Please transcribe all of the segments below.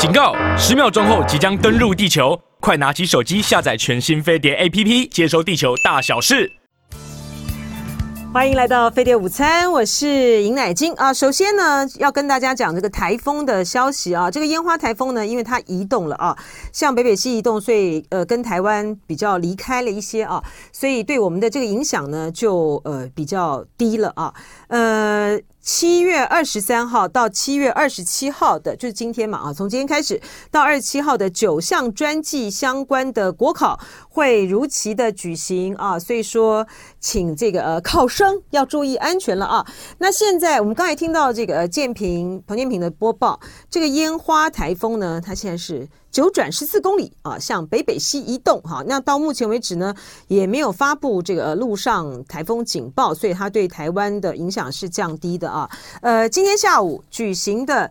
警告！10秒钟后即将登陆地球，快拿起手机下载全新飞碟 APP， 接收地球大小事。 欢迎来到飞碟午餐，我是尹乃菁啊。首先呢，要跟大家讲这个台风的消息啊。这个烟花台风呢，因为它移动了啊，向北北西移动，所以跟台湾比较离开了一些啊，所以对我们的这个影响呢，就比较低了啊。7月23号到7月27号的，就是今天嘛啊，从今天开始到27号的9项专技相关的国考会如期的举行啊，所以说请这个考生要注意安全了啊。那现在我们刚才听到这个彭建平的播报，这个烟花台风呢，它现在是9转14公里啊，向北北西移动哈。那到目前为止呢，也没有发布这个陆上台风警报，所以它对台湾的影响是降低的啊。今天下午举行的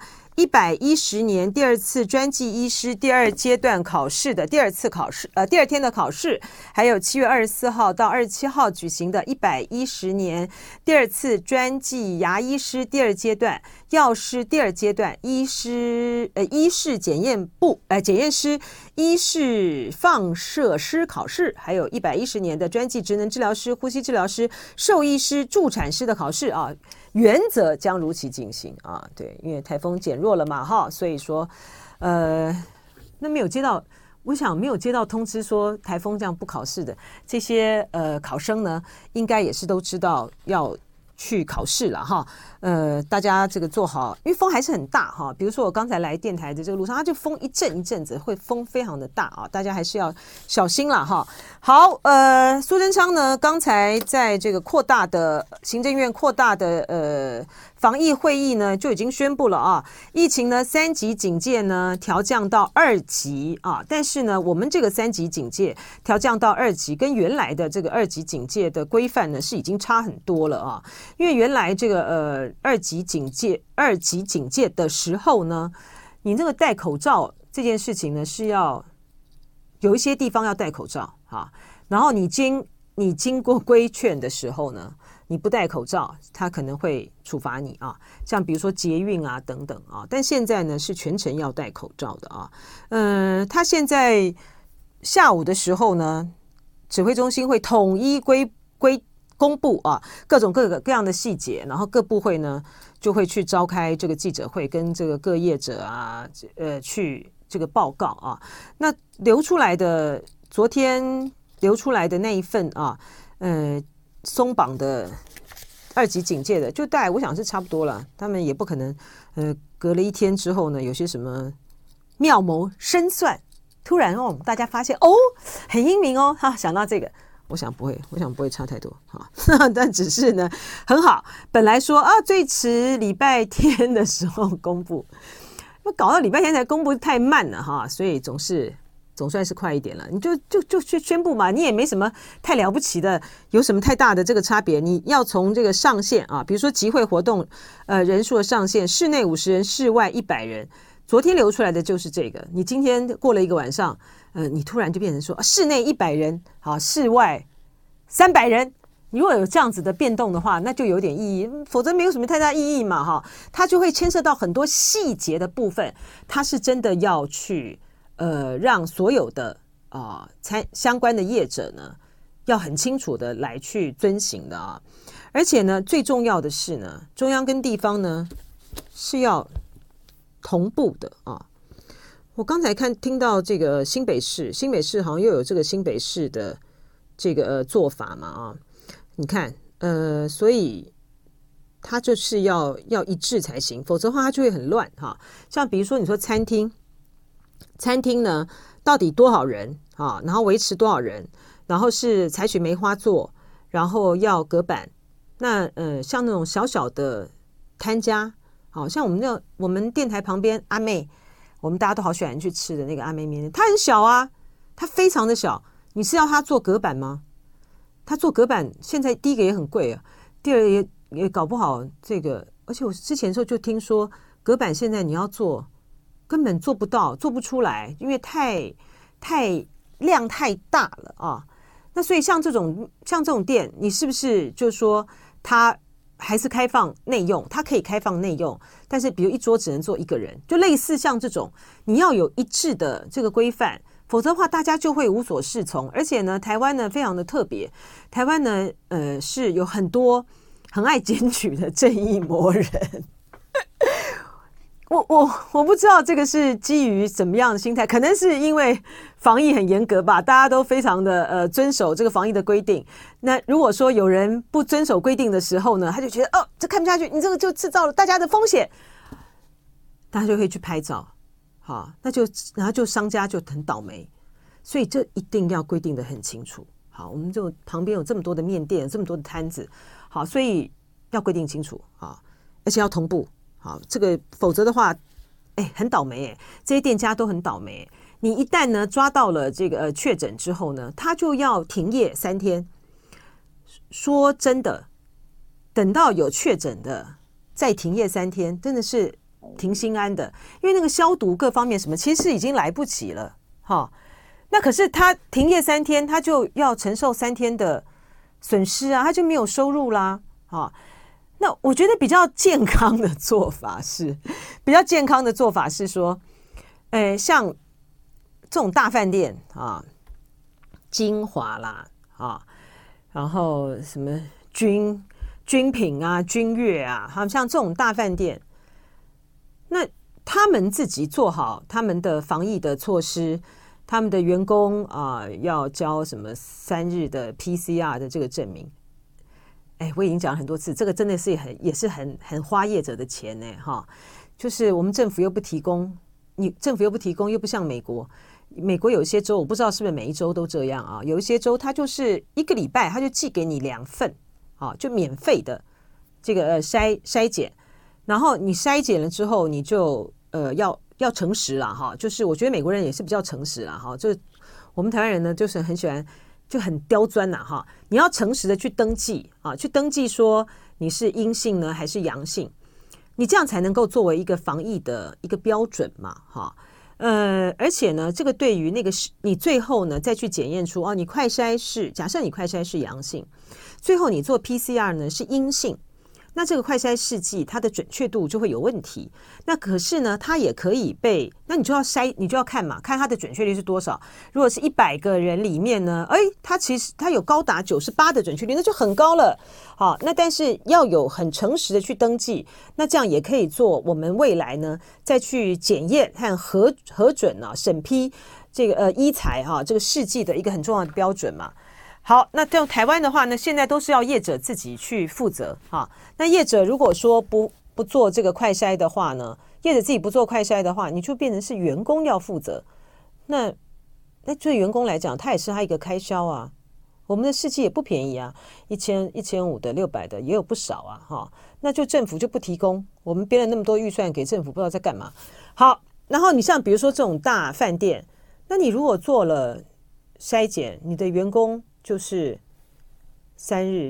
110年第二次专技医师第二阶段考试的第二天的考试，还有7月24号到27号举行的110年第二次专技牙医师第二阶段、药师第二阶段、医师检验师、医师放射师考试，还有110年的专技职能治疗师、呼吸治疗师、兽医师、助产师的考试啊。原则将如期进行啊，对，因为台风减弱了嘛，哈，所以说，那没有接到，我想没有接到通知说台风这样不考试的这些考生呢，应该也是都知道要去考试了哈，大家这个做好，因为风还是很大哈。比如说我刚才来电台的这个路上，它就风一阵子，会风非常的大啊，大家还是要小心啦哈。好，苏贞昌呢，刚才在这个行政院扩大的防疫会议呢，就已经宣布了啊，疫情呢3级警戒呢调降到2级啊，但是呢，我们这个3级警戒调降到2级，跟原来的这个2级警戒的规范呢是已经差很多了啊，因为原来这个2级警戒的时候呢，你这个戴口罩这件事情呢是要有一些地方要戴口罩啊，然后你经过规劝的时候呢，你不戴口罩，他可能会处罚你啊，像比如说捷运啊等等啊，但现在呢是全程要戴口罩的啊，他现在下午的时候呢，指挥中心会统一公布啊各样的细节，然后各部会呢就会去召开这个记者会，跟这个各业者啊去这个报告啊。那昨天流出来的那一份啊松绑的2级警戒的，就大概我想是差不多了，他们也不可能隔了1天之后呢，有些什么妙谋深算，突然大家发现很英明哈，想到这个。我想不会差太多哈，但只是呢很好。本来说最迟礼拜天的时候公布，搞到礼拜天才公布太慢了哈，所以总算是快一点了。你就去宣布嘛，你也没什么太了不起的，有什么太大的这个差别？你要从这个上限啊，比如说集会活动人数的上限，室内50人，室外100人。昨天流出来的就是这个，你今天过了一个晚上，你突然就变成说室内100人，好，室外300人。你如果有这样子的变动的话，那就有点意义，否则没有什么太大意义嘛，哈。它就会牵涉到很多细节的部分，它是真的要去让所有的相关的业者呢，要很清楚的来去遵行的啊。而且呢，最重要的是呢，中央跟地方呢是要同步的啊！我刚才听到这个新北市好像又有这个新北市的这个做法嘛啊！你看所以它就是要一致才行，否则的话它就会很乱哈。像比如说你说餐厅呢到底多少人啊？然后维持多少人？然后是采取梅花座，然后要隔板。那像那种小小的摊家。好像我们电台旁边阿妹，我们大家都好喜欢去吃的那个阿妹面，它很小啊，它非常的小。你是要它做隔板吗？它做隔板，现在第一个也很贵啊，第二个也搞不好这个。而且我之前的时候就听说，隔板现在你要做，根本做不到，做不出来，因为太量太大了啊。那所以像这种店，你是不是就说它还是开放内用，它可以开放内用，但是比如一桌只能坐一个人，就类似像这种，你要有一致的这个规范，否则的话大家就会无所适从。而且呢，台湾呢非常的特别，台湾呢是有很多很爱检举的正义魔人。我不知道这个是基于什么样的心态，可能是因为防疫很严格吧，大家都非常的遵守这个防疫的规定。那如果说有人不遵守规定的时候呢，他就觉得这看不下去，你这个就制造了大家的风险，大家就会去拍照，好，然后就商家就很倒霉，所以这一定要规定的很清楚。好，我们就旁边有这么多的面店，这么多的摊子，好，所以要规定清楚啊，而且要同步。好，这个否则的话，很倒霉这些店家都很倒霉。你一旦呢抓到了这个确诊之后呢，他就要停业3天。说真的，等到有确诊的再停业3天，真的是挺心安的，因为那个消毒各方面什么，其实已经来不及了。那可是他停业3天，他就要承受3天的损失啊，他就没有收入啦。那我觉得比较健康的做法是说，像这种大饭店啊，金华啦然后什么君品啊、君悦啊，像这种大饭店，那他们自己做好他们的防疫的措施，他们的员工要交什么3日的 PCR 的这个证明。我已经讲了很多次，这个真的是也是很花业者的钱呢，就是我们政府又不提供，又不像美国有一些州，我不知道是不是每一州都这样啊，有一些州它就是1个礼拜它就寄给你2份，就免费的这个筛检，然后你筛检了之后，你就要诚实啦，就是我觉得美国人也是比较诚实啦，就是我们台湾人呢就是很喜欢。就很刁钻呐，你要诚实的去登记去登记说你是阴性呢还是阳性，你这样才能够作为一个防疫的一个标准嘛，而且呢，这个对于那个你最后呢再去检验出你快筛是，假设你快筛是阳性，最后你做 PCR 呢是阴性，那这个快筛试剂它的准确度就会有问题。那可是呢，它也可以被，那你就要看嘛，看它的准确率是多少。如果是100个人里面呢，它其实它有高达98%的准确率，那就很高了。好，那但是要有很诚实的去登记，那这样也可以做我们未来呢再去检验和核准审批这个医材这个试剂的一个很重要的标准嘛。好，那这种台湾的话呢，现在都是要业者自己去负责那业者如果说不做这个快筛的话呢，业者自己不做快筛的话，你就变成是员工要负责。那对员工来讲，他也是他一个开销啊。我们的试剂也不便宜啊，1000、1500的、600的也有不少啊那就政府就不提供，我们编了那么多预算给政府，不知道在干嘛。好，然后你像比如说这种大饭店，那你如果做了筛检，你的员工就是3日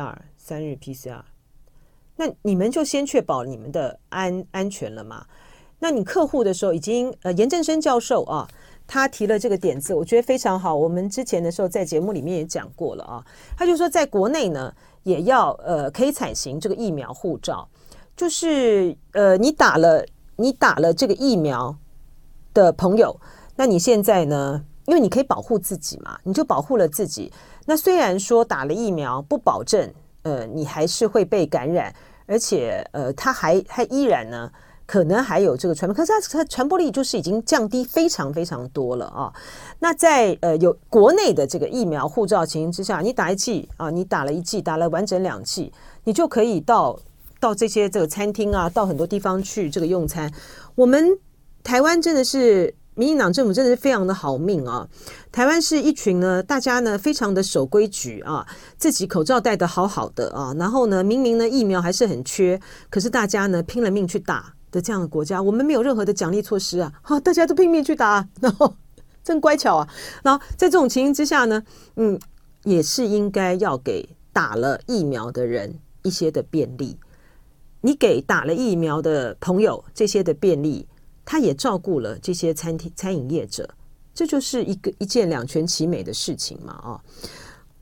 PCR，那你们就先确保你们的安全了嘛。那你客户的时候已经严正生教授他提了这个点子，我觉得非常好。我们之前的时候在节目里面也讲过了他就说在国内呢也要可以采行这个疫苗护照，就是你打了这个疫苗的朋友，那你现在呢，因为你可以保护自己嘛，你就保护了自己。那虽然说打了疫苗不保证你还是会被感染，而且它还依然呢可能还有这个传播，可是它传播力就是已经降低非常非常多了那在有国内的这个疫苗护照情形之下，你打一剂你打了1剂，打了完整2剂，你就可以到这些这个餐厅到很多地方去这个用餐。我们台湾真的是民进党政府真的是非常的好命台湾是一群呢大家呢非常的守规矩自己口罩戴得好好的然后呢明明呢疫苗还是很缺，可是大家呢拼了命去打的这样的国家，我们没有任何的奖励措施大家都拼命去打然后真乖巧然后在这种情形之下呢也是应该要给打了疫苗的人一些的便利，你给打了疫苗的朋友这些的便利，他也照顾了这些餐饮业者，这就是一件两全其美的事情嘛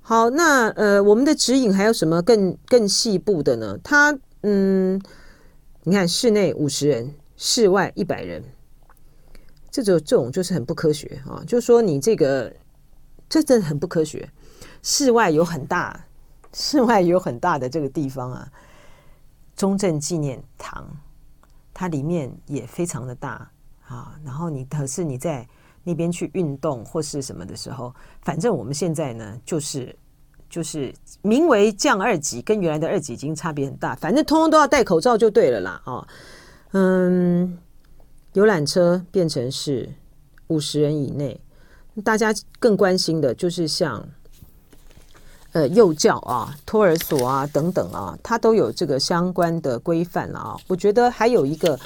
好，那我们的指引还有什么更细部的呢？它你看室内50人，室外100人，这种就是很不科学啊！就是说你这真的很不科学。室外有很大的这个地方啊，中正纪念堂，它里面也非常的大啊。然后可是你在那边去运动或是什么的时候，反正我们现在呢，就是名为降2级，跟原来的2级已经差别很大，反正通通都要戴口罩就对了啦啊。游览车变成是50人以内，大家更关心的就是像幼教啊、托儿所啊等等啊，它都有这个相关的规范了啊。我觉得还有一个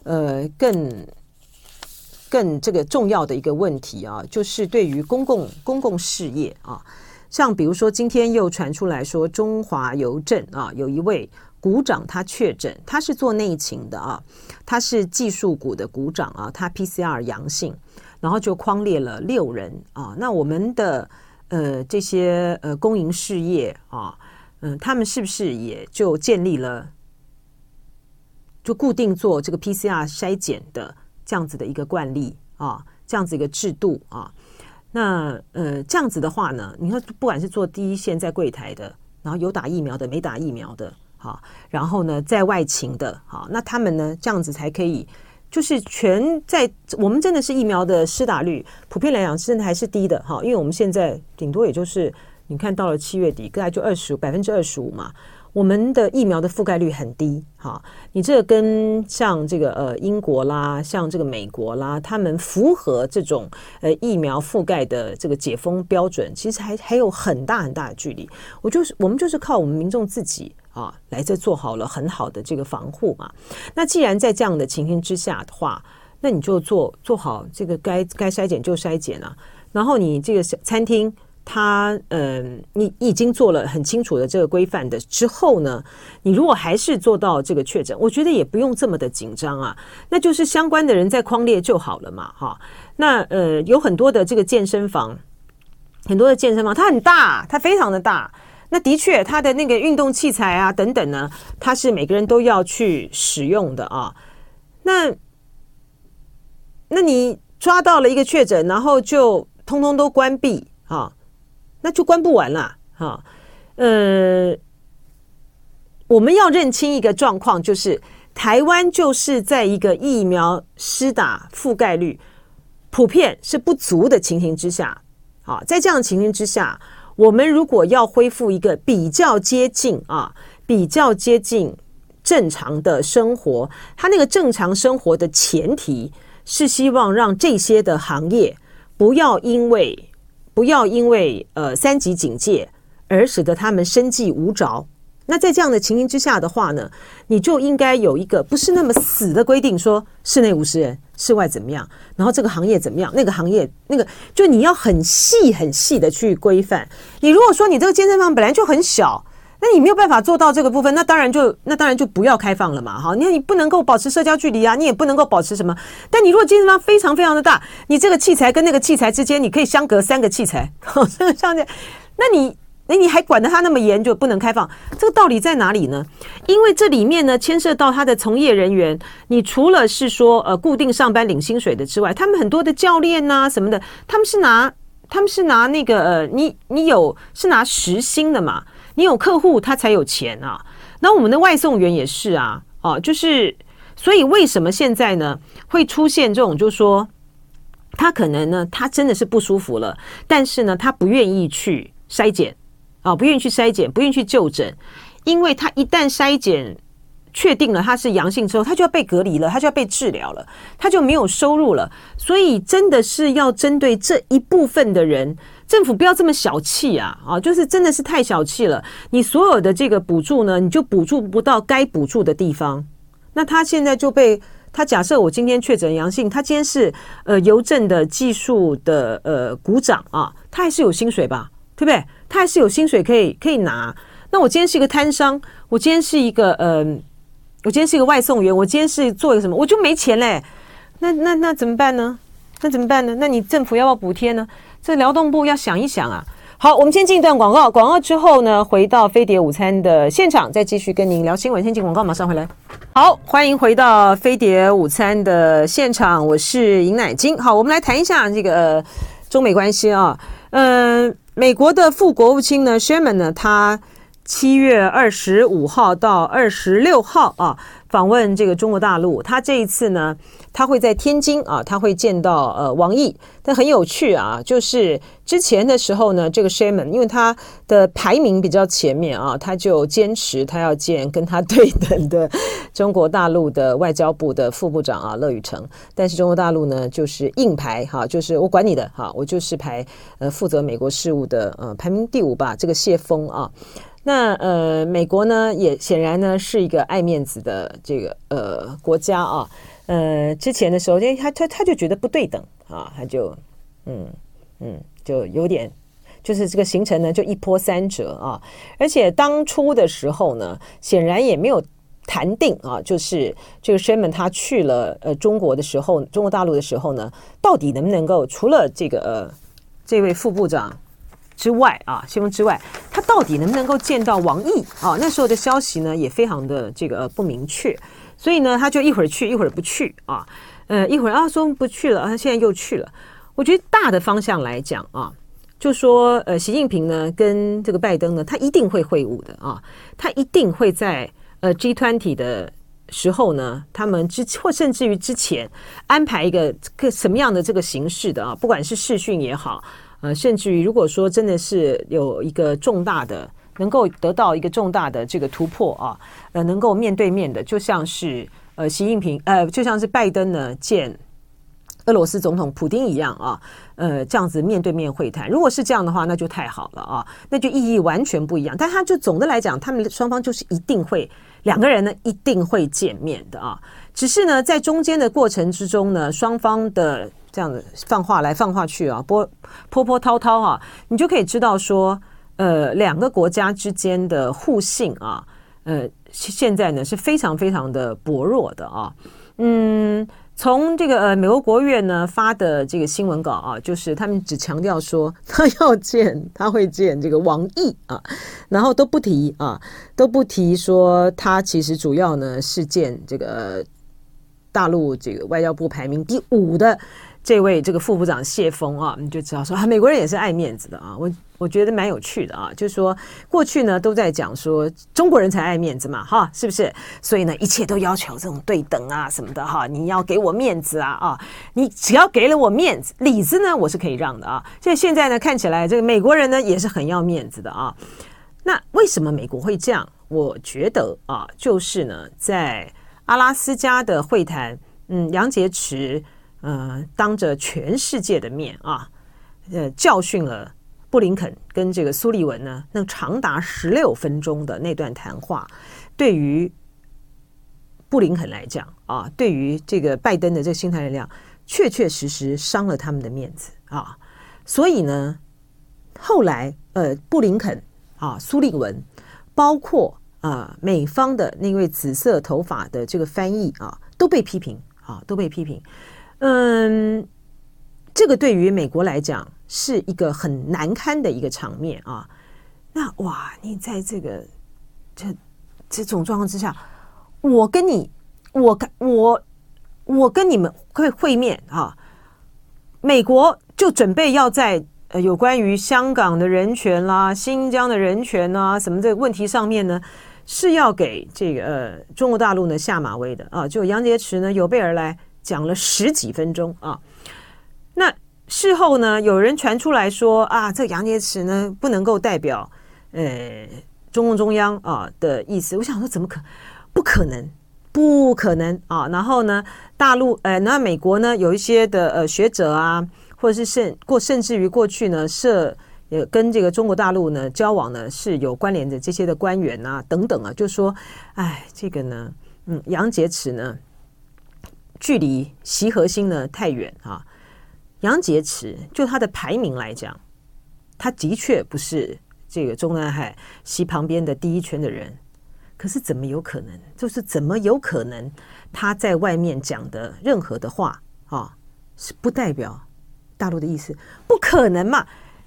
更这个重要的一个问题啊，就是对于公共事业啊，像比如说今天又传出来说，中华邮政啊有一位股长他确诊，他是做内勤的啊，他是技术股的股长啊，他 PCR 阳性，然后就匡列了6人啊。那我们的这些公营事业啊，他们是不是也就建立了就固定做这个 PCR 筛检的这样子的一个惯例啊，这样子一个制度啊？那这样子的话呢，你看不管是做第一线在柜台的，然后有打疫苗的没打疫苗的，好，然后呢在外勤的，好，那他们呢这样子才可以。就是全在我们真的是疫苗的施打率普遍来讲真的还是低的哈，因为我们现在顶多也就是你看到了7月底大概就25%嘛，我们的疫苗的覆盖率很低哈。你这个跟像这个英国啦，像这个美国啦，他们符合这种疫苗覆盖的这个解封标准，其实还有很大的距离。我们就是靠我们民众自己啊，来这做好了很好的这个防护嘛。那既然在这样的情形之下的话，那你就做好这个该筛检就筛检啊。然后你这个餐厅，它你已经做了很清楚的这个规范的之后呢，你如果还是做到这个确诊，我觉得也不用这么的紧张啊。那就是相关的人在匡列就好了嘛，哈。那有很多的这个健身房，它很大，它非常的大。那的确，它的那个运动器材啊等等呢，它是每个人都要去使用的啊。那你抓到了一个确诊，然后就通通都关闭啊，那就关不完了啊。我们要认清一个状况，就是台湾就是在一个疫苗施打覆盖率普遍是不足的情形之下，啊，在这样的情形之下。我们如果要恢复一个比较接近正常的生活，它那个正常生活的前提是希望让这些的行业不要因为3级警戒而使得他们生计无着。那在这样的情形之下的话呢，你就应该有一个不是那么死的规定，说室内50人，室外怎么样，然后这个行业怎么样，那个行业就你要很细的去规范。你如果说你这个健身房本来就很小，那你没有办法做到这个部分，那当然就不要开放了嘛，哈。你不能够保持社交距离啊，你也不能够保持什么。但你如果健身房非常非常的大，你这个器材跟那个器材之间，你可以相隔3个器材，这个相隔，那你还管得他那么严，就不能开放？这个道理在哪里呢？因为这里面呢牵涉到他的从业人员，你除了是说固定上班领薪水的之外，他们很多的教练啊什么的，他们是拿那个你是拿时薪的嘛，你有客户他才有钱啊。那我们的外送员也是啊，就是所以为什么现在呢会出现这种，就是说他可能呢他真的是不舒服了，但是呢他不愿意去筛检。不愿意去筛检，不愿意去就诊，因为他一旦筛检确定了他是阳性之后，他就要被隔离了，他就要被治疗了，他就没有收入了。所以真的是要针对这一部分的人，政府不要这么小气啊！就是真的是太小气了。你所有的这个补助呢，你就补助不到该补助的地方。那他现在就被他假设我今天确诊阳性，他今天是邮政的技术的股长啊，他还是有薪水吧？对不对？他还是有薪水可以拿。那我今天是一个摊商，我今天是一个外送员，我今天是做一个什么，我就没钱嘞。那怎么办呢？那你政府要不要补贴呢？这劳动部要想一想啊。 好，我们先进一段广告，广告之后呢，回到飞碟午餐的现场，再继续跟您聊新闻。先进广告，马上回来。好，欢迎回到飞碟午餐的现场，我是尹乃菁。好，我们来谈一下这个中美关系啊。美国的副国务卿呢 Sherman 呢，他7月25号到26号啊，访问这个中国大陆。他这一次呢，他会在天津啊，他会见到王毅。但很有趣啊，就是之前的时候呢，这个 Sherman 因为他的排名比较前面啊，他就坚持他要见跟他对等的中国大陆的外交部的副部长啊乐宇成。但是中国大陆呢，就是硬排哈，就是我管你的哈，我就是排负责美国事务的排名第5吧，这个谢峰啊。那美国呢也显然呢是一个爱面子的这个国家啊。之前的时候，他就觉得不对等啊，他就就有点，就是这个行程呢就一波三折啊。而且当初的时候呢，显然也没有谈定啊，就是这个 Sherman 他去了中国的时候，中国大陆的时候呢，到底能不能够除了这个这位副部长之外啊，谢峰之外，他到底能不能够见到王毅啊？那时候的消息呢也非常的这个不明确。所以呢，他就一会儿去，一会儿不去啊，一会儿说不去了，他现在又去了。我觉得大的方向来讲啊，就说习近平呢跟这个拜登呢，他一定会会晤的啊，他一定会在G20 的时候呢，他们或甚至于之前安排一个什么样的这个形式的啊，不管是视讯也好，甚至于如果说真的是有一个重大的。能够得到一个重大的这个突破啊，能够面对面的，就像是习近平就像是拜登呢见俄罗斯总统普丁一样啊，这样子面对面会谈。如果是这样的话，那就太好了啊，那就意义完全不一样。但他就总的来讲，他们双方就是一定会2个人呢一定会见面的啊。只是呢，在中间的过程之中呢，双方的这样子放话来放话去啊，波涛涛啊，你就可以知道说。2个国家之间的互信啊，现在呢是非常非常的薄弱的啊。从这个美国国务院呢发的这个新闻稿啊，就是他们只强调说他会见这个王毅啊，然后都不提说他其实主要呢是见这个大陆这个外交部排名第5的这位这个副部长谢峰啊，你就知道说美国人也是爱面子的啊。我觉得蛮有趣的啊，就是说过去呢都在讲说中国人才爱面子嘛，哈，是不是？所以呢一切都要求这种对等啊什么的哈，你要给我面子啊，你只要给了我面子，里子呢我是可以让的啊。所以现在呢看起来这个美国人呢也是很要面子的啊。那为什么美国会这样？我觉得啊，就是呢在阿拉斯加的会谈，杨洁篪当着全世界的面啊，教训了。布林肯跟这个苏利文呢，那长达16分钟的那段谈话，对于布林肯来讲啊，对于这个拜登的这个心态力量，确确实实伤了他们的面子啊。所以呢，后来布林肯啊、苏利文，包括美方的那位紫色头发的这个翻译啊，都被批评啊，都被批评。这个对于美国来讲是一个很难堪的一个场面啊。那哇，你在这种状况之下，我跟你们会面啊，美国就准备要在有关于香港的人权啦、新疆的人权啦什么这个问题上面呢，是要给这个中国大陆呢下马威的啊。就杨洁篪呢有备而来，讲了10几分钟啊。那事后呢，有人传出来说啊，这个杨洁篪呢不能够代表中共中央啊的意思。我想说，不可能啊！然后呢，大陆那美国呢有一些的学者啊，或者是甚至于过去呢跟这个中国大陆呢交往呢是有关联的这些的官员啊等等啊，就说，这个呢，杨洁篪呢距离习核心呢太远啊。杨洁篪就他的排名来讲，他的确不是这个中南海西旁边的第一圈的人，可是怎么有可能？就是怎么有可能他在外面讲的任何的话啊，是不代表大陆的意思？不可能嘛！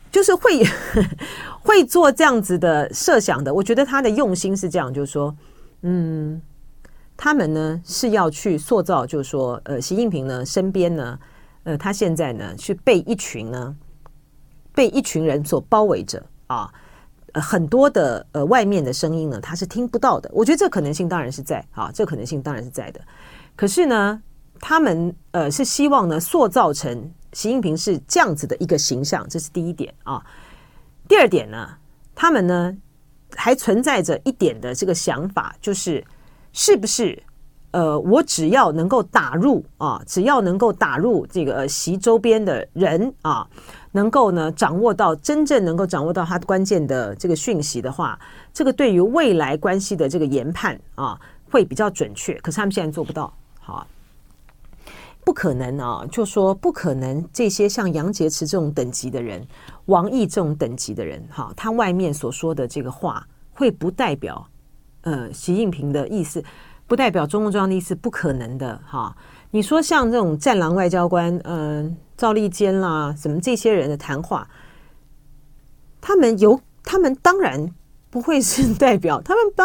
就是会做这样子的设想的。我觉得他的用心是这样，就是说，他们呢是要去塑造，就是说，习近平呢身边呢，他现在呢去被一群人所包围着啊。很多的外面的声音呢，他是听不到的。我觉得这可能性当然是在啊，这可能性当然是在的。可是呢，他们是希望呢塑造成习近平是这样子的一个形象，这是第一点啊。第二点呢，他们呢还存在着一点的这个想法，就是是不是我只要能够打入这个习周边的人啊。能够呢真正能够掌握到他关键的这个讯息的话，这个对于未来关系的这个研判啊会比较准确。可是他们现在做不到，好，不可能啊，就说不可能这些像杨洁篪这种等级的人，王毅这种等级的人，哈，他外面所说的这个话会不代表习近平的意思，不代表中共中央的意思，不可能的哈。你说像这种战狼外交官，赵立坚啦，什么这些人的谈话，他们当然不会是代表，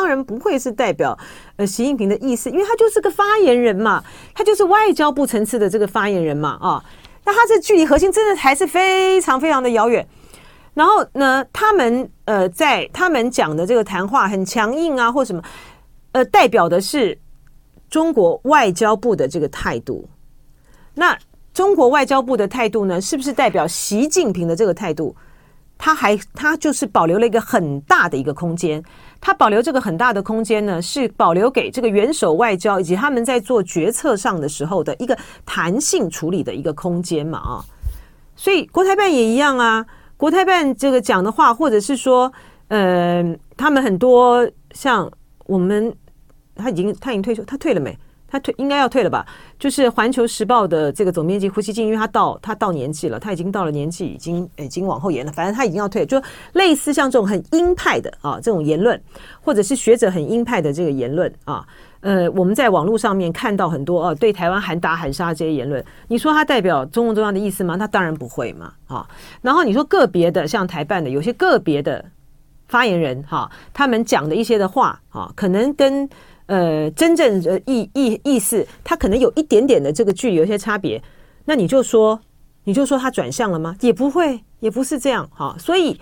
习近平的意思，因为他就是个发言人嘛，他就是外交部层次的这个发言人嘛啊，那他这距离核心真的还是非常非常的遥远。然后呢，他们在他们讲的这个谈话很强硬啊，或什么，代表的是中国外交部的这个态度。那中国外交部的态度呢，是不是代表习近平的这个态度？他就是保留了一个很大的一个空间。他保留这个很大的空间呢，是保留给这个元首外交以及他们在做决策上的时候的一个弹性处理的一个空间嘛啊。所以国台办也一样啊。国台办这个讲的话，或者是说，他们很多像我们，他已经退休，他退了没？他应该要退了吧？就是《环球时报》的这个总编辑胡锡进，因为他到年纪了，他已经到了年纪，已经往后延了，反正他已经要退了，就类似像这种很鹰派的啊这种言论，或者是学者很鹰派的这个言论啊。我们在网络上面看到很多对台湾喊打喊杀这些言论，你说它代表中共中央的意思吗？它当然不会嘛啊。然后你说个别的像台办的有些个别的发言人哈，他们讲的一些的话啊，可能跟真正的意思，它可能有一点点的这个距离有些差别。那你就说他转向了吗？也不会，也不是这样哈。所以，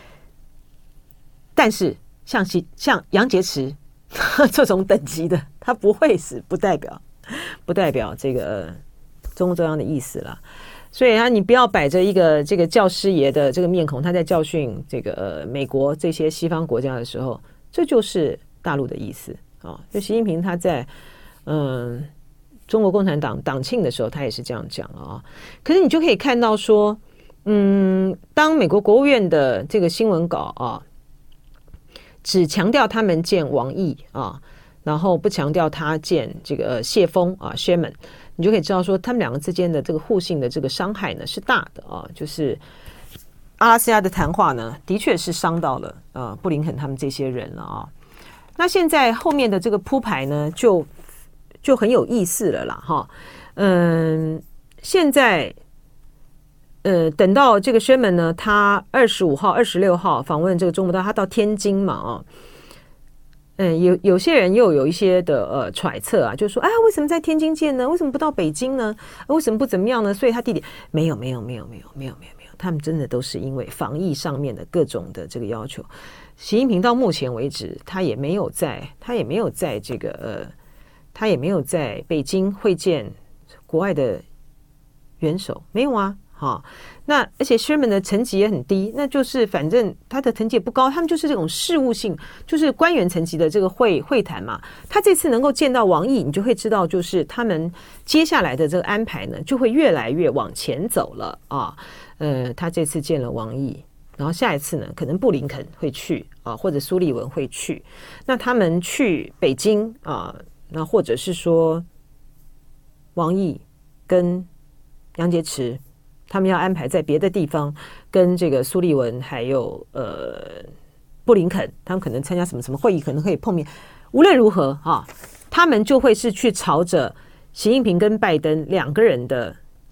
但是像杨洁篪这种等级的，他不会是不代表这个中共中央的意思了。所以你不要摆着一个这个教师爷的这个面孔，他在教训这个美国这些西方国家的时候，这就是大陆的意思啊。就习近平他在中国共产党党庆的时候，他也是这样讲了啊。可是你就可以看到说，当美国国务院的这个新闻稿啊，只强调他们见王毅啊，然后不强调他见这个谢峰啊 Sherman， 你就可以知道说他们两个之间的这个互信的这个伤害呢是大的啊。就是阿拉斯加的谈话呢，的确是伤到了布林肯他们这些人了啊。那现在后面的这个铺排呢，就很有意思了啦哈。现在等到这个Sherman呢，他25号、26号访问这个中国大陆，他到天津嘛啊。有些人又有一些的揣测啊，就说为什么在天津见呢？为什么不到北京呢？为什么不怎么样呢？所以他弟弟没有，他们真的都是因为防疫上面的各种的这个要求。习近平到目前为止，他也没有在这个他也没有在北京会见国外的元首，没有啊。好，那而且 Sherman 的层级也很低，那就是反正他的层级也不高，他们就是这种事务性，就是官员层级的这个会谈嘛。他这次能够见到王毅，你就会知道，就是他们接下来的这个安排呢，就会越来越往前走了啊。他这次见了王毅，然后下一次呢，可能布林肯会去啊，或者苏利文会去。那他们去北京啊，那或者是说王毅跟杨洁篪。他们要安排在别的地方跟这个苏利文还有布林肯，他们可能参加什么会议，可能可以碰面。无论如何他们就会是去朝着习近平跟拜登两个人的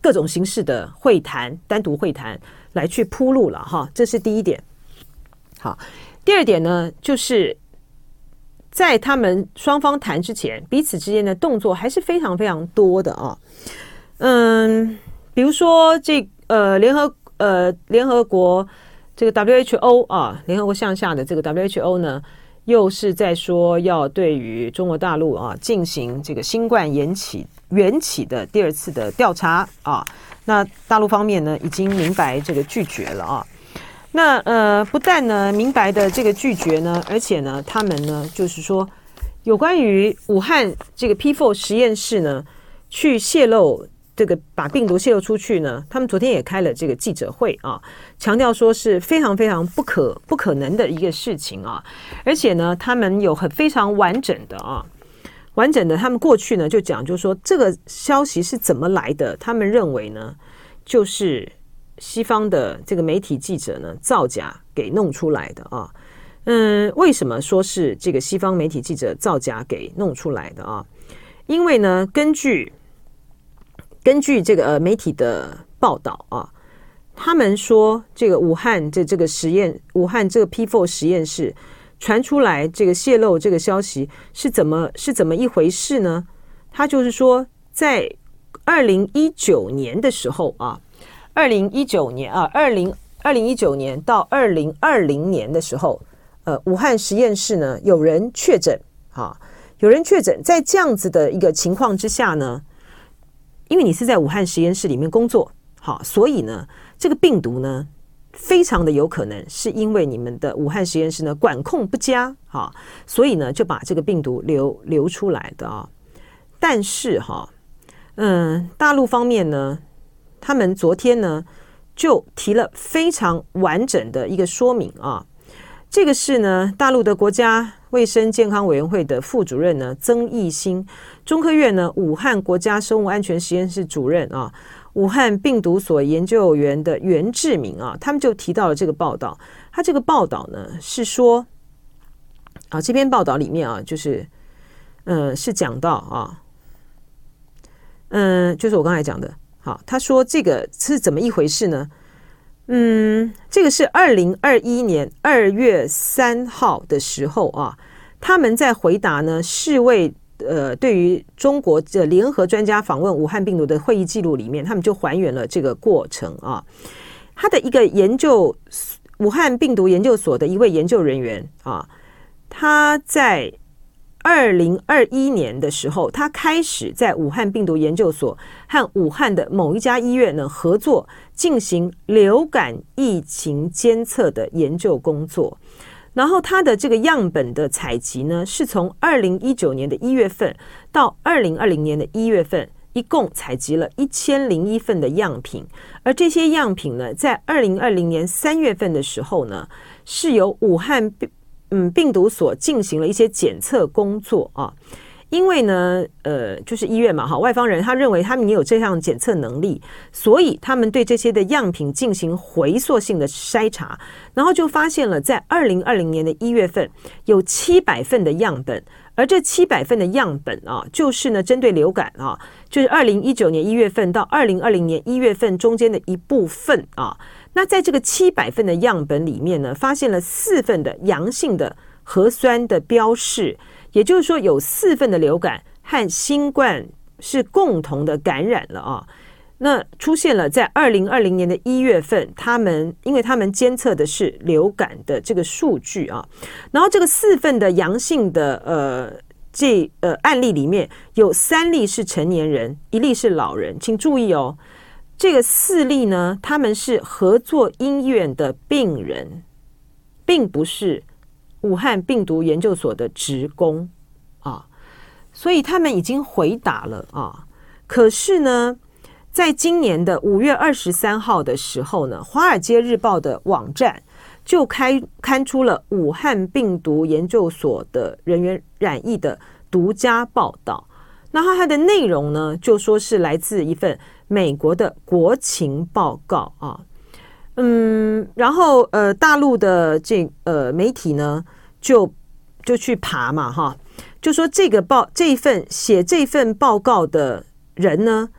各种形式的会谈，单独会谈来去铺路了哈，这是第一点。好，第二点呢，就是在他们双方谈之前，彼此之间的动作还是非常非常多的啊。比如说联合国这个 WHO 啊，联合国向下的这个 WHO 呢，又是在说要对于中国大陆啊进行这个新冠缘起的第二次的调查啊。那大陆方面呢，已经明白这个拒绝了啊。那不但呢明白的这个拒绝呢，而且呢，他们呢就是说，有关于武汉这个 P4 实验室呢去泄露这个把病毒泄露出去呢，他们昨天也开了这个记者会啊，强调说是非常非常不可能的一个事情啊，而且呢，他们有非常完整的，他们过去呢就讲，就是说这个消息是怎么来的，他们认为呢，就是西方的这个媒体记者呢造假给弄出来的啊。为什么说是这个西方媒体记者造假给弄出来的啊？因为呢，根据这个媒体的报道啊，他们说这个武汉这个P4 实验室传出来这个泄露这个消息是怎么一回事呢？他就是说，在2019年的时候啊，2019年到2020年的时候，武汉实验室呢有人确诊，在这样子的一个情况之下呢，因为你是在武汉实验室里面工作，所以呢，这个病毒呢，非常的有可能是因为你们的武汉实验室呢管控不佳，所以呢就把这个病毒流出来的啊。但是大陆方面呢，他们昨天呢就提了非常完整的一个说明啊。这个是呢，大陆的国家卫生健康委员会的副主任呢曾益新，中科院呢武汉国家生物安全实验室主任啊，武汉病毒所研究员的袁志明啊，他们就提到了这个报道。他这个报道呢是说啊，这篇报道里面啊，就是是讲到啊，就是我刚才讲的，好，他说这个是怎么一回事呢？这个是2021年2月3号的时候啊，他们在回答呢世卫对于中国的联合专家访问武汉病毒的会议记录里面，他们就还原了这个过程啊。他的一个武汉病毒研究所的一位研究人员啊，他在2021年的时候，他开始在武汉病毒研究所和武汉的某一家医院呢合作，进行流感疫情监测的研究工作。然后他的这个样本的采集呢，是从2019年的1月份到2020年的1月份，一共采集了1001份的样品。而这些样品呢，在2020年3月份的时候呢，是由武汉病毒所进行了一些检测工作啊。因为呢就是医院嘛，外方人他认为他们也有这样检测能力，所以他们对这些的样品进行回溯性的筛查，然后就发现了在2020年的1月份有700份的样本，而这700份的样本啊，就是呢针对流感啊，就是2019年1月份到2020年1月份中间的一部分啊。那在这个700份的样本里面呢，发现了4份的阳性的核酸的标示，也就是说有4份的流感和新冠是共同的感染了啊。那出现了在2020年的1月份，因为他们监测的是流感的这个数据啊，然后这个4份的阳性的案例里面有3例是成年人，1例是老人，请注意哦。这个4例呢，他们是合作医院的病人，并不是武汉病毒研究所的职工啊，所以他们已经回答了啊。可是呢，在今年的5月23号的时候呢，《华尔街日报》的网站就刊出了武汉病毒研究所的人员染疫的独家报道。那它的内容呢，就说是来自一份美国的国情报告啊。然后大陆的媒体呢就去爬嘛哈，就说这份写这份报告的人呢，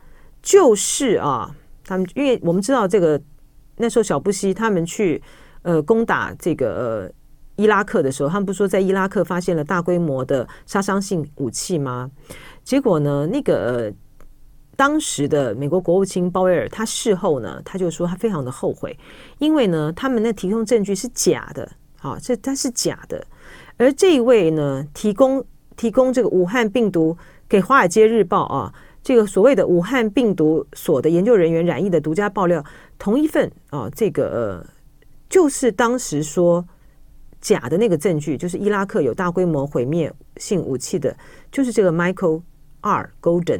就是他们因为我们知道这个那时候小布希他们去攻打这个伊拉克的时候，他们不是说在伊拉克发现了大规模的杀伤性武器吗？结果呢，那个当时的美国国务卿鲍威尔，他事后呢，他就说他非常的后悔，因为呢，他们那提供证据是假的，它是假的。而这一位呢，提供这个武汉病毒给《华尔街日报》这个所谓的武汉病毒所的研究人员染疫的独家爆料，同一份这个就是当时说假的那个证据，就是伊拉克有大规模毁灭性武器的，就是这个 Michael R. Golden。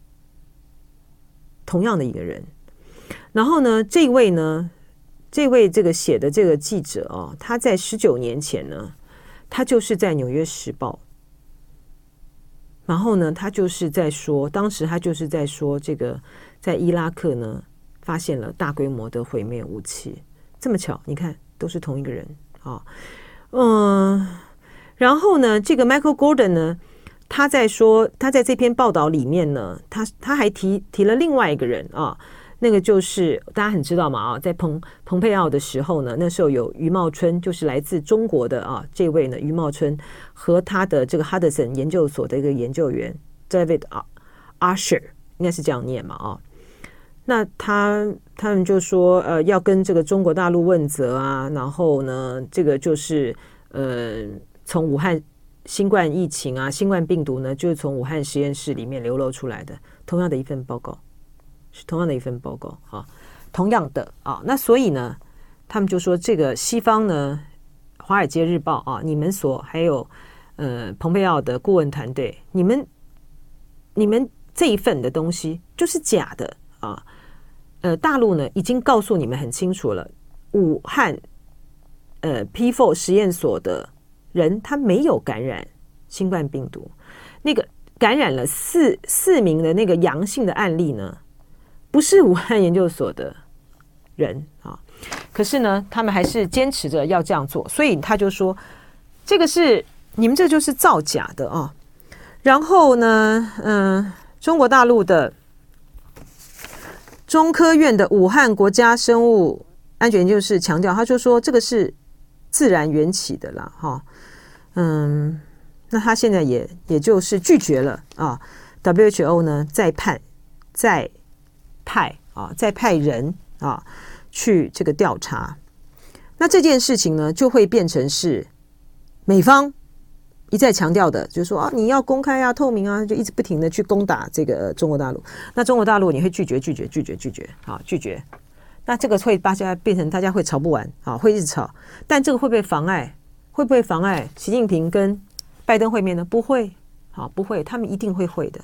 同样的一个人，然后呢，这位这个写的这个记者他在19年前呢，他就是在《纽约时报》，然后呢，他就是在说，当时他就是在说这个在伊拉克呢发现了大规模的毁灭武器，这么巧，你看都是同一个人然后呢，这个 Michael Gordon 呢。他在说，他在这篇报道里面呢，他还提了另外一个人那个就是大家很知道嘛在蓬佩奥的时候呢，那时候有余茂春，就是来自中国的这位呢余茂春和他的这个哈德森研究所的一个研究员 David Usher， 应该是这样念嘛那他们就说要跟这个中国大陆问责然后呢，这个就是从武汉。新冠疫情新冠病毒呢，就是从武汉实验室里面流露出来的，同样的一份报告，是同样的一份报告同样的那所以呢，他们就说这个西方呢，《华尔街日报》你们还有蓬佩奥的顾问团队，你们这一份的东西就是假的大陆呢已经告诉你们很清楚了，武汉P4 实验所的。人他没有感染新冠病毒，那个感染了四名的那个阳性的案例呢，不是武汉研究所的人可是呢，他们还是坚持着要这样做，所以他就说，这个是你们这就是造假的然后呢，中国大陆的中科院的武汉国家生物安全研究室强调，他就说这个是自然缘起的啦那他现在也就是拒绝了WHO 呢再派人去这个调查，那这件事情呢就会变成是美方一再强调的，就是说你要公开透明就一直不停的去攻打这个中国大陆，那中国大陆你会拒绝，那这个会变成大家会吵不完会一直吵，但这个会不会妨碍习近平跟拜登会面呢？不会不会，他们一定会的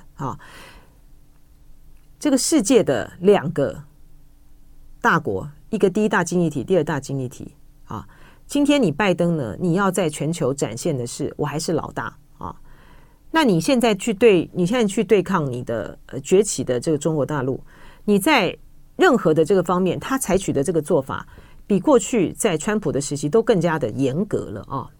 这个世界的两个大国，一个第一大经济体，第二大经济体今天你拜登呢，你要在全球展现的是我还是老大那你现在去对抗你的崛起的这个中国大陆，你在任何的这个方面，他采取的这个做法，比过去在川普的时期都更加的严格了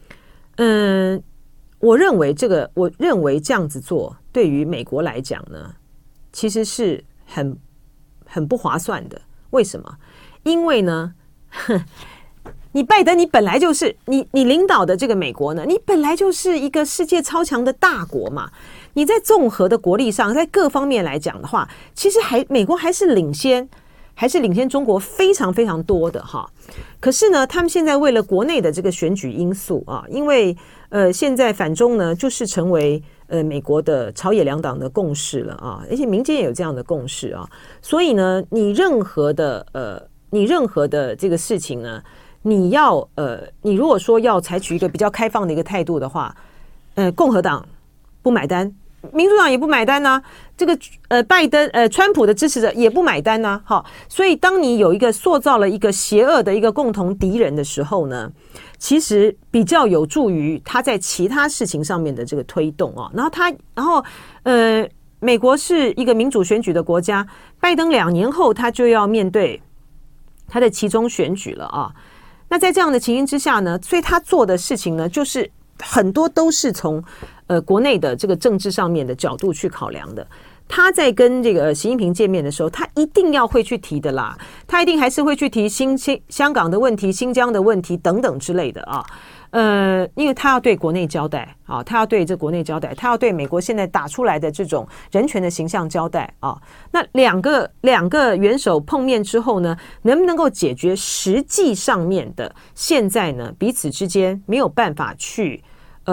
我认为这样子做对于美国来讲呢，其实是很不划算的。为什么？因为呢，你拜登，你本来就是你领导的这个美国呢，你本来就是一个世界超强的大国嘛。你在综合的国力上，在各方面来讲的话，其实美国还是领先中国非常非常多的可是呢，他们现在为了国内的这个选举因素因为现在反中呢就是成为美国的朝野两党的共识了而且民间也有这样的共识所以呢，你任何的这个事情呢，你如果说要采取一个比较开放的一个态度的话，共和党不买单，民主党也不买单这个川普的支持者也不买单所以当你有一个塑造了一个邪恶的一个共同敌人的时候呢，其实比较有助于他在其他事情上面的这个推动然后美国是一个民主选举的国家，拜登2年后他就要面对他的期中选举了那在这样的情形之下呢，所以他做的事情呢，就是很多都是从国内的这个政治上面的角度去考量的。 他在跟这个习近平见面的时候，他一定要会去提的啦，他一定还是会去提香港的问题、新疆的问题等等之类的啊。因为他要对国内交代啊，他要对这国内交代，他要对美国现在打出来的这种人权的形象交代啊。那两个元首碰面之后呢，能不能够解决实际上面的现在呢彼此之间没有办法去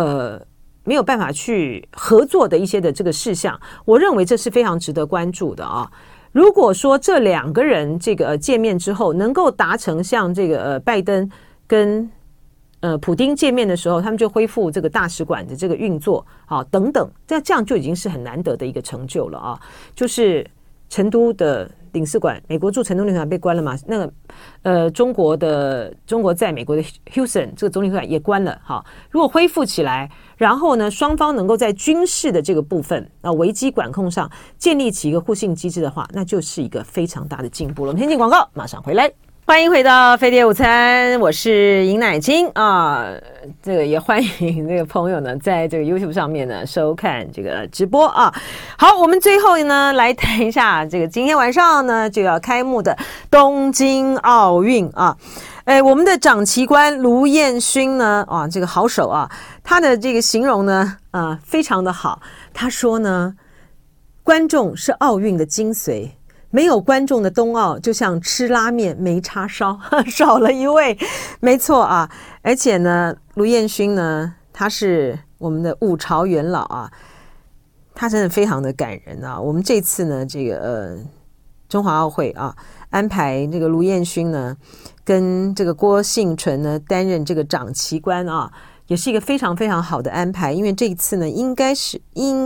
合作的一些的这个事项，我认为这是非常值得关注的啊。如果说这两个人这个见面之后能够达成像这个拜登跟普丁见面的时候，他们就恢复这个大使馆的这个运作啊，等等，这样就已经是很难得的一个成就了啊。就是成都的领事馆，美国驻成都领事馆被关了嘛？那个中国在美国的 Houston 这个总领事馆也关了哈。如果恢复起来，然后呢，双方能够在军事的这个部分危机管控上建立起一个互信机制的话，那就是一个非常大的进步了。我们先进广告，马上回来。欢迎回到飞碟午餐，我是尹乃菁啊。这个也欢迎这个朋友呢，在这个 YouTube 上面呢收看这个直播啊。好，我们最后呢来谈一下这个今天晚上呢就要开幕的东京奥运啊。我们的掌旗官卢彦勋呢这个好手啊，他的这个形容呢非常的好。他说呢，观众是奥运的精髓。没有观众的冬奥就像吃拉面没叉烧，少了一位。没错啊，而且呢，卢彦勋呢，他是我们的五朝元老啊，他真的非常的感人啊。我们这次呢，这个中华奥会啊，安排这个卢彦勋呢，跟这个郭幸存呢担任这个掌旗官啊。也是一个非常非常好的安排，因为这一次呢，应该是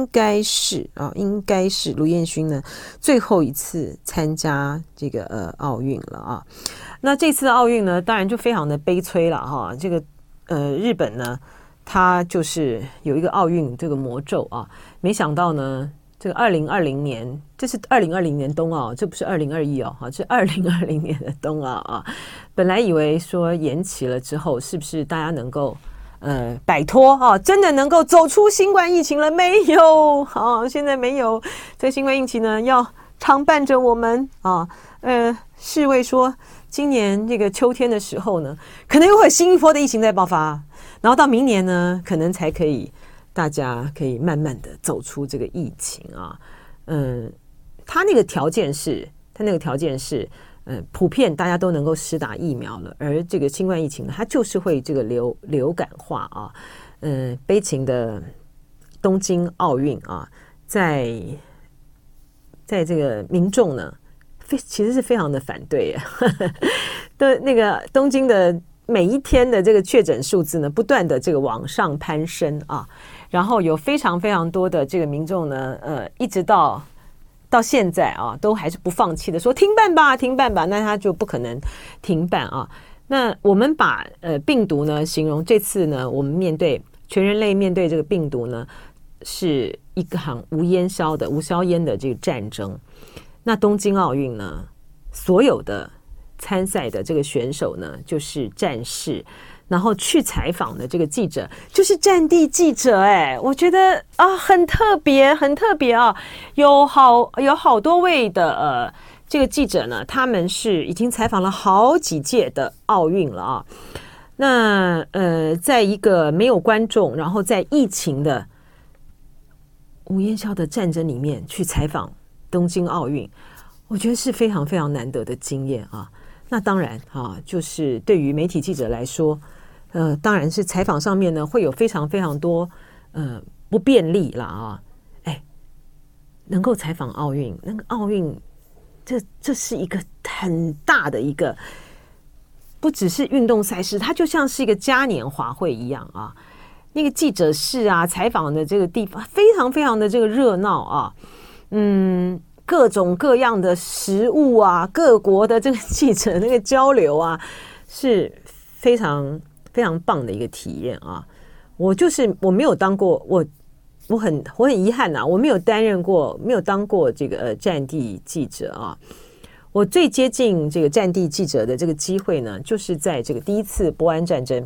卢彦勋呢最后一次参加这个奥运了啊。那这次奥运呢，当然就非常的悲催了哈。这个日本呢，它就是有一个奥运这个魔咒啊，没想到呢，这个2020年，这是2020年冬奥，这不是2021哦，这是2020年的冬奥啊。本来以为说延期了之后，是不是大家能够摆脱真的能够走出新冠疫情了没有？现在没有，这新冠疫情呢要常伴着我们啊。世卫说，今年这个秋天的时候呢，可能又会有新一波的疫情在爆发，然后到明年呢，可能才可以大家可以慢慢的走出这个疫情啊。他那个条件是。普遍大家都能够施打疫苗了，而这个新冠疫情呢，它就是会这个流感化啊。悲情的东京奥运啊，在这个民众呢，其实是非常的反对的那个东京的每一天的这个确诊数字呢，不断的这个往上攀升啊，然后有非常非常多的这个民众呢，一直到现在啊，都还是不放弃的，说停办吧，那他就不可能停办啊。那我们把病毒呢形容这次呢，我们全人类面对这个病毒呢，是一场无硝烟的这个战争。那东京奥运呢，所有的参赛的这个选手呢，就是战士。然后去采访的这个记者就是战地记者，我觉得很特别啊，有好多位的这个记者呢，他们是已经采访了好几届的奥运了啊。那在一个没有观众，然后在疫情的无烟硝的战争里面去采访东京奥运，我觉得是非常非常难得的经验啊。那当然就是对于媒体记者来说，当然是采访上面呢会有非常非常多不便利啦啊。能够采访奥运，那个奥运这是一个很大的一个，不只是运动赛事，它就像是一个嘉年华会一样啊。那个记者室啊，采访的这个地方非常非常的这个热闹啊。各种各样的食物啊，各国的这个记者那个交流啊，是非常非常棒的一个体验啊！我没有当过，我很遗憾啊，我没有当过这个战地记者啊。我最接近这个战地记者的这个机会呢，就是在这个第一次波安战争，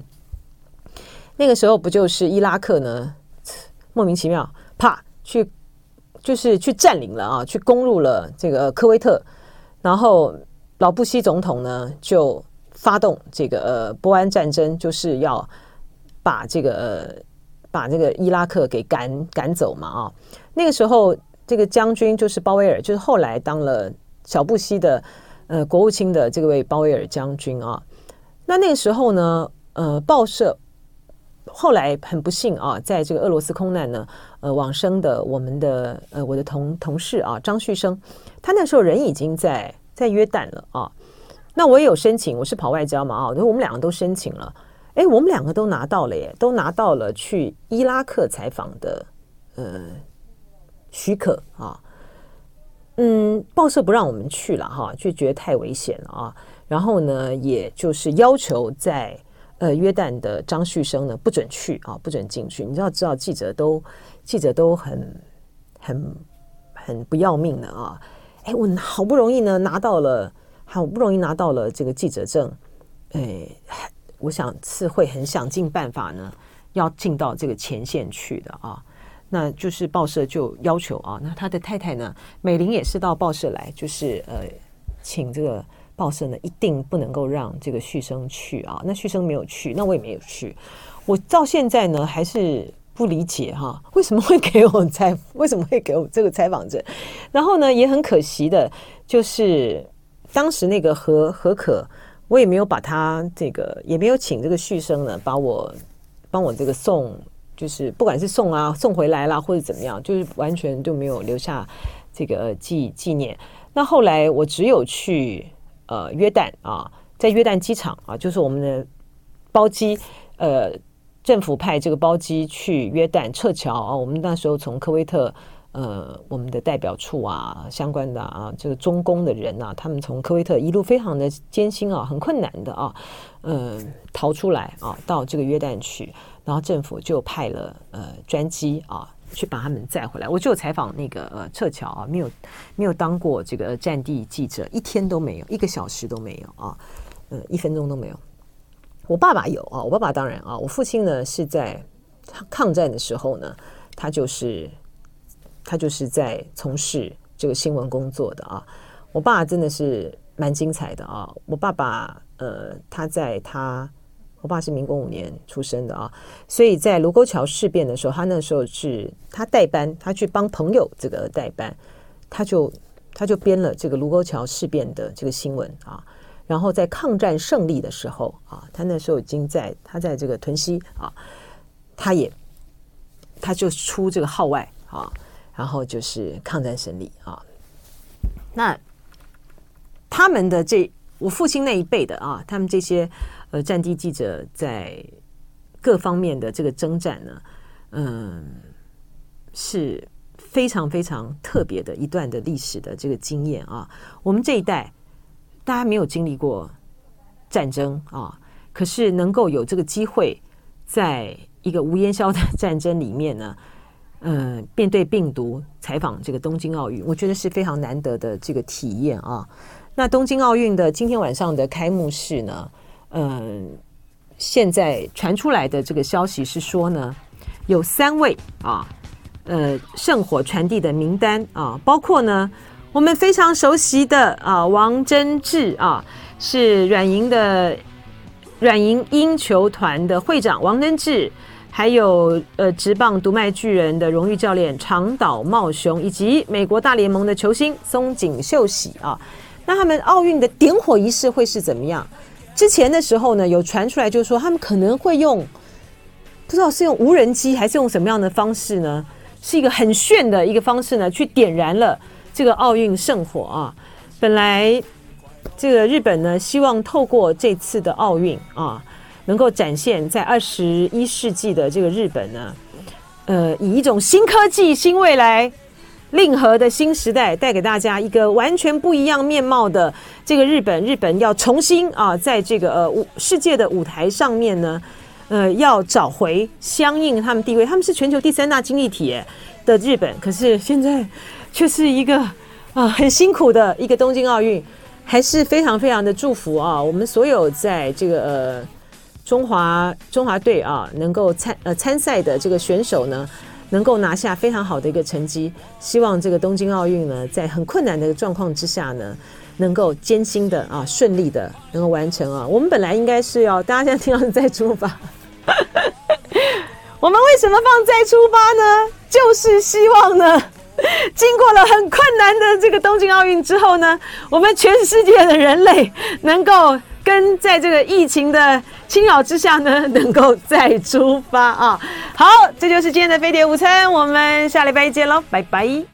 那个时候不就是伊拉克呢莫名其妙啪就是去占领了啊，去攻入了这个科威特，然后老布希总统呢就发动这个波湾战争，就是要把这个伊拉克给赶走嘛啊。那个时候这个将军就是鲍威尔，就是后来当了小布希的国务卿的这位鲍威尔将军啊。那个时候呢，报社后来很不幸啊，在这个俄罗斯空难呢，往生的我的同事啊，张旭升，他那时候人已经在约旦了啊。那我也有申请，我是跑外交嘛啊，我们两个都申请了，我们两个都拿到了耶，都拿到了去伊拉克采访的许可啊。报社不让我们去了哈，就觉得太危险了啊。然后呢，也就是要求在约旦的张旭升呢不准去啊，不准进去。你知道记者都很不要命的啊。我好不容易拿到了这个记者证，我想是会很想尽办法呢，要进到这个前线去的啊。那就是报社就要求啊，那他的太太呢，美玲也是到报社来，就是请这个报社呢一定不能够让这个旭升去啊。那旭升没有去，那我也没有去。我到现在呢还是不理解哈，为什么会给我这个采访证？然后呢，也很可惜的，就是当时那个何可，我也没有把他这个，也没有请这个旭升呢，帮我这个送。就是不管是送回来啦，或者怎么样，就是完全就没有留下这个纪念。那后来我只有去约旦啊，在约旦机场啊，就是我们的包机政府派这个包机去约旦撤侨啊。我们那时候从科威特我们的代表处啊，相关的啊，这个中公的人啊，他们从科威特一路非常的艰辛啊，很困难的啊，逃出来啊，到这个约旦去。然后政府就派了专机啊，去把他们载回来。我就有采访那个撤侨啊，没有当过这个战地记者，一天都没有，1个小时都没有啊，1分钟都没有。我爸爸有啊，我爸爸当然啊，我父亲呢是在抗战的时候呢，他就是在从事这个新闻工作的啊。我爸真的是蛮精彩的啊。我爸爸我爸是民国5年出生的啊，所以在卢沟桥事变的时候，他那时候是他代班，他去帮朋友这个代班，他就编了这个卢沟桥事变的这个新闻啊。然后在抗战胜利的时候啊，他那时候已经他在这个屯溪啊，他就出这个号外啊，然后就是抗战胜利啊。那他们的我父亲那一辈的啊，他们这些战地记者在各方面的这个征战呢，是非常非常特别的一段的历史的这个经验啊。我们这一代大家没有经历过战争啊，可是能够有这个机会，在一个无烟硝的战争里面呢，面对病毒采访这个东京奥运，我觉得是非常难得的这个体验啊。那东京奥运的今天晚上的开幕式呢，现在传出来的这个消息是说呢，有3位啊，圣火传递的名单啊，包括呢我们非常熟悉的啊王贞治啊，是软银鹰球团的会长王贞治，还有职棒读卖巨人的荣誉教练长岛茂雄，以及美国大联盟的球星松井秀喜啊。那他们奥运的点火仪式会是怎么样？之前的时候呢，有传出来就是说他们可能会不知道是用无人机还是用什么样的方式呢，是一个很炫的一个方式呢，去点燃了这个奥运圣火啊。本来这个日本呢，希望透过这次的奥运啊，能够展现在21世纪的这个日本呢，以一种新科技、新未来、令和的新时代，带给大家一个完全不一样面貌的这个日本要重新啊，在这个世界的舞台上面呢，要找回相应他们地位。他们是全球第3大经济体的日本，可是现在却是一个很辛苦的一个东京奥运，还是非常非常的祝福啊！我们所有在这个中华队啊，能够参赛的这个选手呢， 能够拿下非常好的一个成绩。希望这个东京奥运呢，在很困难的状况之下呢，能够艰辛的顺利的能够完成啊。我们本来应该是大家现在听到是再出发，我们为什么放再出发呢？就是希望呢，经过了很困难的这个东京奥运之后呢，我们全世界的人类能够跟在这个疫情的侵扰之下呢，能够再出发啊！好，这就是今天的飞碟午餐，我们下礼拜一见喽，拜拜。